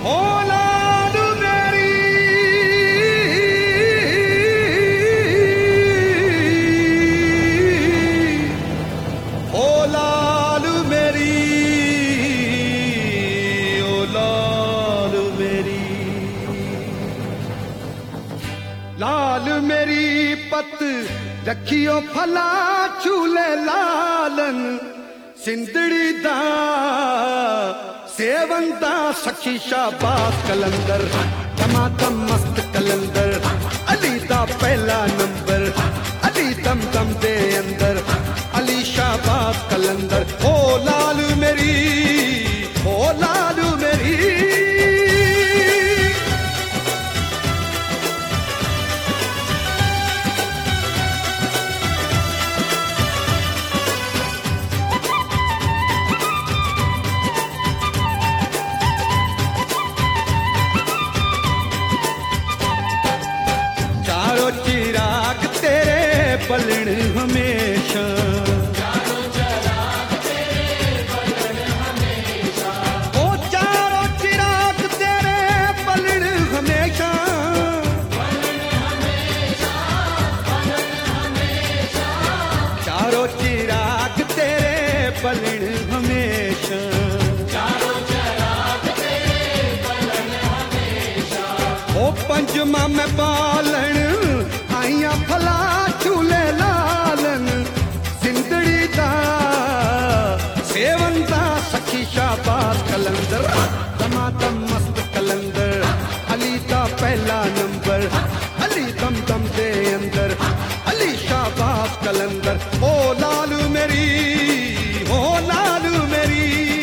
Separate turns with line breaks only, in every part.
ओ लाल मेरी ओ लाल मेरी ओ लाल मेरी लाल मेरी पत रखियो फला चूले लालन सिंधड़ी दा सेवन दा सखी शाबाश कलंदर टमाटम मस्त कलंदर अली दा पहला नंबर अली दम दम दे अंदर अली शाबाश कलंदर ओ लाल मेरी ओ लाल मेरी चिराग तेरे बलण हमेशा चारों चिराग तेरे बलण हमेशा ओ चारों चिराग तेरे बलण हमेशा चारों चिराग तेरे बलण हमेशा ओ पंजमा में पालण आइया फला चूले लालन जिंदड़ी दा सेवन दा सखी शाबाश कलंदर टमाटम मस्त कलंदर अली दा पहला नंबर अली दम दम दे अंदर अली शाबाश कलंदर ओ लाल मेरी ओ लाल मेरी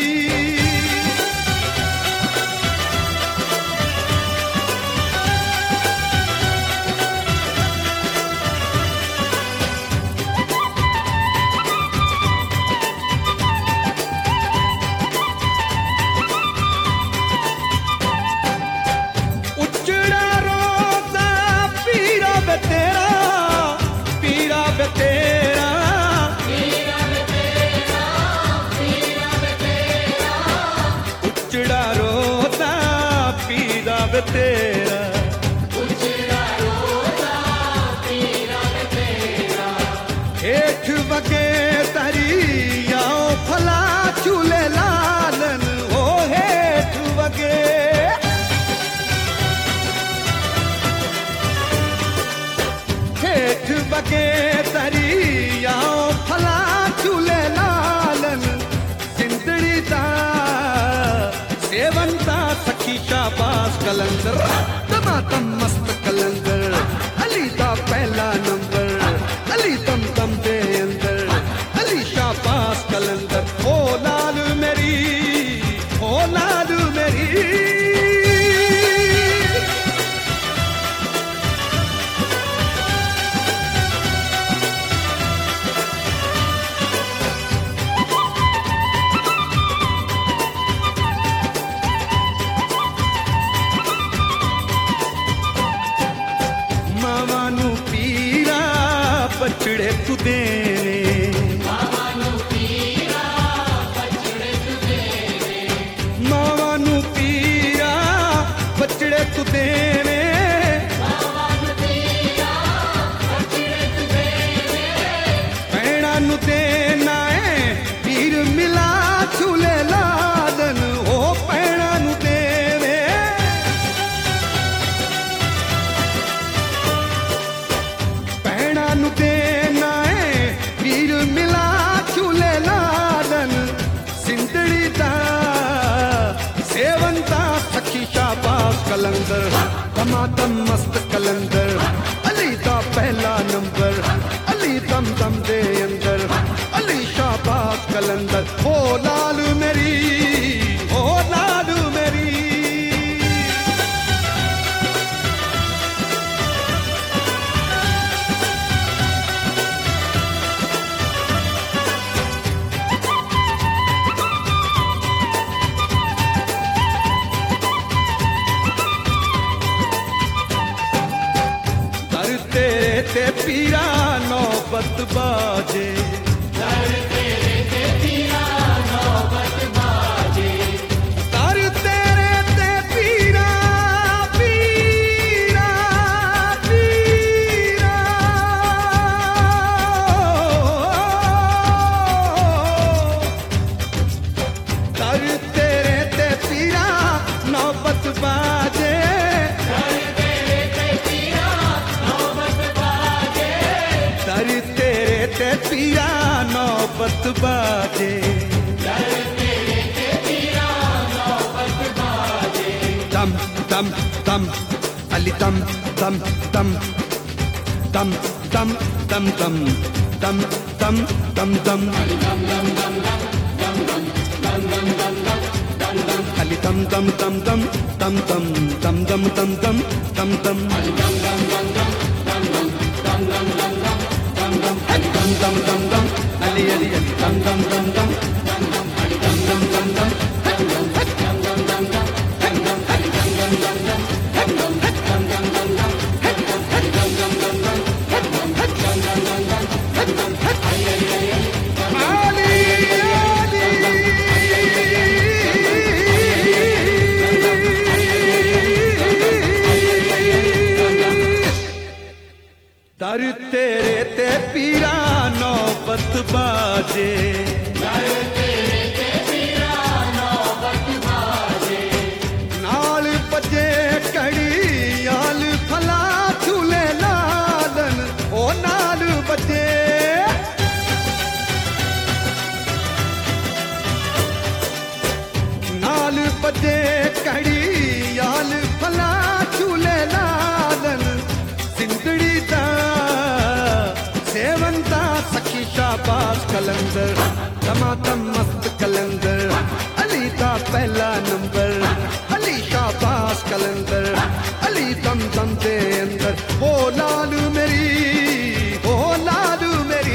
तेरा उजड़ा रोता पीरा तेरा हेठ वगे तरियाओ फला चूले लालन हो हेठ वगे हेठ वगे तरियाओ फला चूले लालन जिंदड़ी दा सेवन दा सखी शाबाश कलंदर टमाटम मस्त कलंदर अली दा पहला नंबर अली दम दम दे अंदर अली शाबाश कलंदर ओ लाल मेरी ओ लाल मेरी बचड़े तुदे मावानू पीरा बचड़े तुदे भैणा नू देना है पीर मिला चूले लालन ओ भैणा नू देवे भैणा नू देना है पीर मिला चूले लालन सिंधड़ी दा सेवन दा सखी शाबाश कलंदर टमाटम मस्त कलंदर अली दा पहला नंबर अली दम दम दे अंदर अली शाबाश कलंदर ओ लाल मेरी ओ लाल मेरी ते पीरा नौबत बाजे दर तेरे ते पीरा नौबत बाजे दर तेरे ते पीरा नौबत बाजे, दम दम दम अली दम दम दम दम दम दम दम दम दम दम दम अली दम दम दम दम दम दम दम दम दम दम दम दम दम दम दम अली दम दम दम दम दम दम दम दम दम अली दम दम दम दम अली अली अली दम दम दम दम दम दम अली दम दम दम दम दम दम दम दम दम दम दम दम अली दम दम दम दम दम दम दम दम दम दम अली दम दम दम दम दम दम दम दम दम अली अली अली दर तेरे ते पीरा नौबत बाजे, दर तेरे ते पीरा नौबत बाजे, नाल बजे कड़ी आल फला झूले लालन ओ नाल बजे, नाल बजे कड़ी आल फला झूले लालन सिंधड़ी दा सेवंता सखी शाबाश कलंदर टमाटम मस्त कलंदर अली दा पहला नंबर अली शाबाश कलंदर अली दम दम दे अंदर ओ लालू मेरी ओ लालू मेरी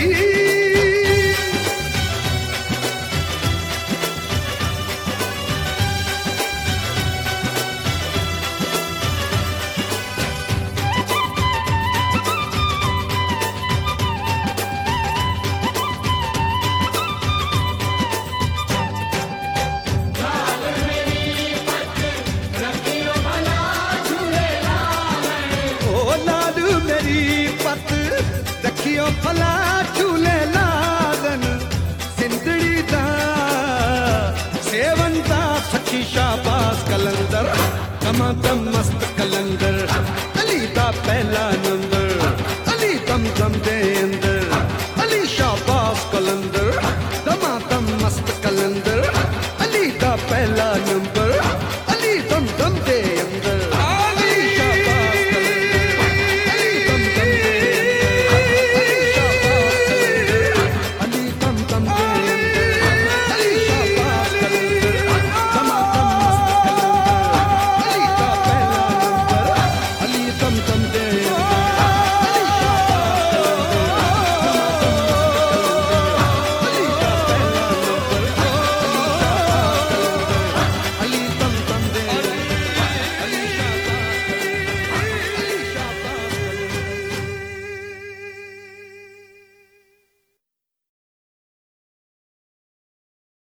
रखियो फला झूले लालन सिंधड़ी दा सेवंता सखी शाबाश कलंदर टमाटम मस्त कलंदर अली दा पहला नंबर अली दम दम दे अंदर अली शाबाश कलंदर टमाटम मस्त कलंदर अली दा पहला नंबर